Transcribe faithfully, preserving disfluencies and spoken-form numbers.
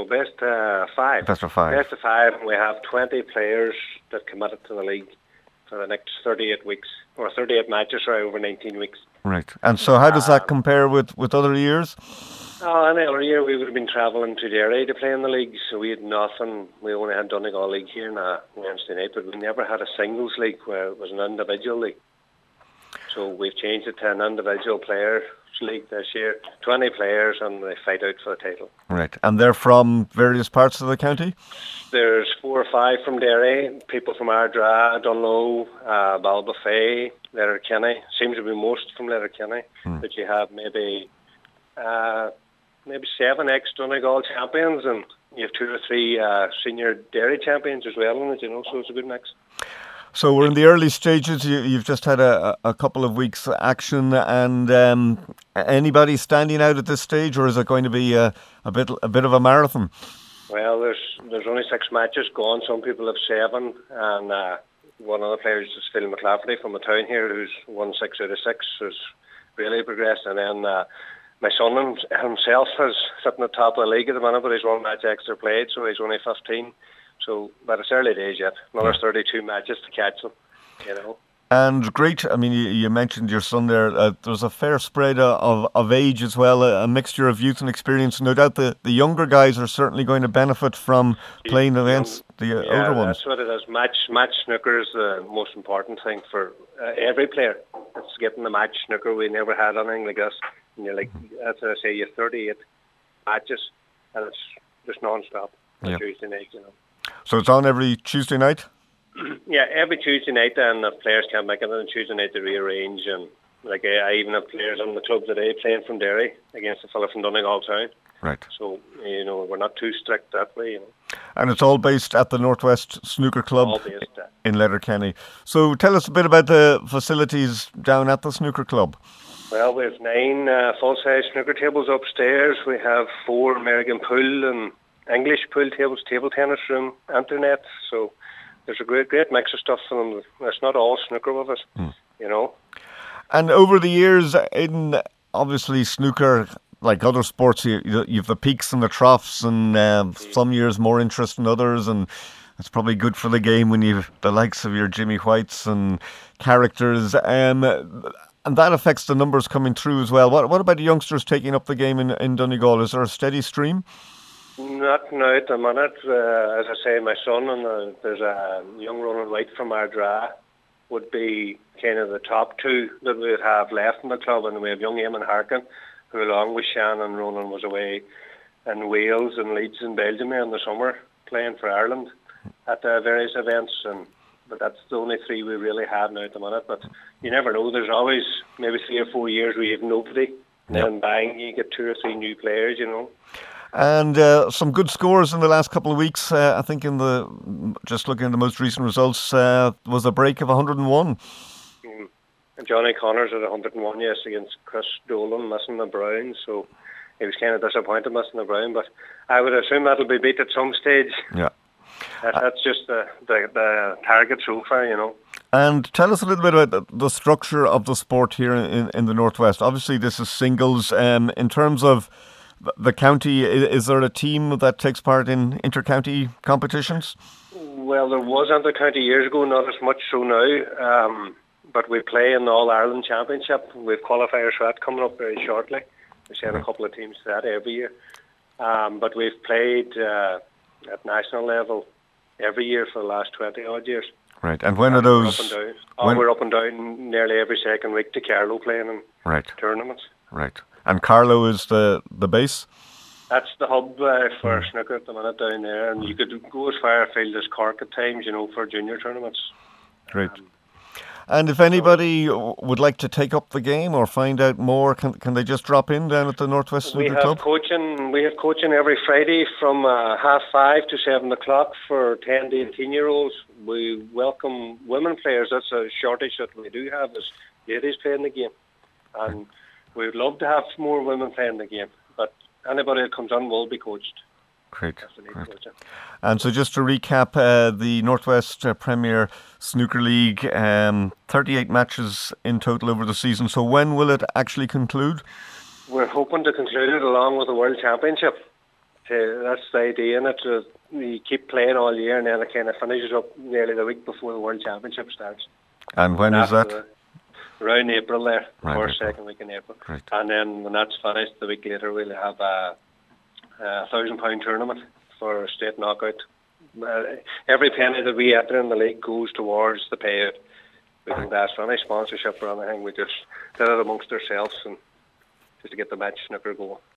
best uh, five. Best of five. Best of five, and we have twenty players that committed to the league for the next thirty-eight weeks, or thirty-eight matches, sorry, over nineteen weeks. Right. And so how does that Um, compare with, with other years? Oh, any other year we would have been travelling to Derry to play in the league, so we had nothing. We only had Donegal League here on Wednesday night, but we never had a singles league where it was an individual league. So we've changed it to an individual players league this year. twenty players, and they fight out for the title. Right. And they're from various parts of the county? There's four or five from Derry, people from Ardra, Dunlow, uh, Balbafay, Letterkenny. Seems to be most from Letterkenny. Hmm. But you have maybe uh, maybe seven ex-Donegal champions, and you have two or three uh, senior Derry champions as well in it, you know, so it's a good mix. So we're in the early stages. You, you've just had a, a couple of weeks action, and um, anybody standing out at this stage, or is it going to be a, a bit a bit of a marathon? Well, there's there's only six matches gone. Some people have seven, and uh, one of the players is Phil McLafferty from the town here, who's won six out of six, who's really progressed. And then uh, my son himself is sitting at the top of the league at the minute, but he's one match extra played, so he's only fifteen. So, but it's early days yet. Another yeah. thirty-two matches to catch them, you know. And great, I mean, you, you mentioned your son there. Uh, there's a fair spread of, of age as well, a, a mixture of youth and experience. No doubt the, the younger guys are certainly going to benefit from playing against the yeah, older ones. That's what it is. Match, match snooker is the most important thing for uh, every player. It's getting the match snooker. We never had anything like this. And you're like, that's what I say, you have thirty-eight matches, and it's just non-stop on yeah. Tuesday night, you know. So it's on every Tuesday night? Yeah, every Tuesday night, and if players can't make it on Tuesday night, they rearrange. And like I even have players on the club today playing from Derry against a fella from Donegal Town. Right. So, you know, we're not too strict that way, you know. And it's all based at the Northwest Snooker Club all based at. in Letterkenny. So tell us a bit about the facilities down at the Snooker Club. Well, we have nine uh, full-size snooker tables upstairs. We have four American pool and English pool tables, table tennis room, internet. So there's a great, great mix of stuff for them. It's not all snooker with us, mm. you know. And over the years, in obviously snooker, like other sports, you you've the peaks and the troughs, and um, mm. some years more interest than others, and it's probably good for the game when you've the likes of your Jimmy Whites and characters, um, and that affects the numbers coming through as well. What what about the youngsters taking up the game in, in Donegal? Is there a steady stream? Not now at the minute. Uh, as I say, my son and uh, there's a young Ronan White from Ardra would be kind of the top two that we would have left in the club, and we have young Eamon Harkin, who along with Shannon and Ronan was away in Wales and Leeds in Belgium in the summer playing for Ireland at uh, various events. And but that's the only three we really have now at the minute. But you never know. There's always maybe three or four years where you have nobody, and yep. then bang, you get two or three new players, you know. And uh, some good scores in the last couple of weeks. Uh, I think in the just looking at the most recent results, uh, was a break of one hundred and one. Mm. And Johnny Connors at one hundred and one, yes, against Chris Dolan, missing the brown. So he was kind of disappointed missing the brown, but I would assume that'll be beat at some stage. Yeah, that, that's just the, the the target so far, you know. And tell us a little bit about the, the structure of the sport here in in the Northwest. Obviously, this is singles. Um, in terms of the county, is there a team that takes part in inter-county competitions? Well, there was inter-county years ago, not as much so now. Um, but we play in the All-Ireland Championship. We have qualifiers for that coming up very shortly. We send a couple of teams to that every year. Um, but we've played uh, at national level every year for the last twenty-odd years. Right, and when and are those? We're up and down. Oh, we're up and down nearly every second week to Carlow playing in right. tournaments. Right. And Carlow is the, the base? That's the hub uh, for mm. snooker at the minute down there. And you could go as far afield as Cork at times, you know, for junior tournaments. Great. Um, and if anybody would like to take up the game or find out more, can can they just drop in down at the Northwest Snooker we have Club? Coaching, we have coaching every Friday from uh, half five to seven o'clock for ten to eighteen-year-olds. We welcome women players. That's a shortage that we do have, is ladies playing the game. And we would love to have more women playing the game, but anybody that comes on will be coached. Great. Great. And so just to recap, uh, the Northwest uh, Premier Snooker League, um, thirty-eight matches in total over the season. So when will it actually conclude? We're hoping to conclude it along with the World Championship to, that's the idea in it. Uh, you keep playing all year, and then it kind of finishes up nearly the week before the World Championship starts. And when and is that? The, around April there, Around first, April. second week in April. Right. And then when that's finished, the week later we'll have a, a thousand pound tournament for a state knockout. Uh, every penny that we enter in the league goes towards the payout. We don't ask for any sponsorship or anything. We just did it amongst ourselves and just to get the match snooker going.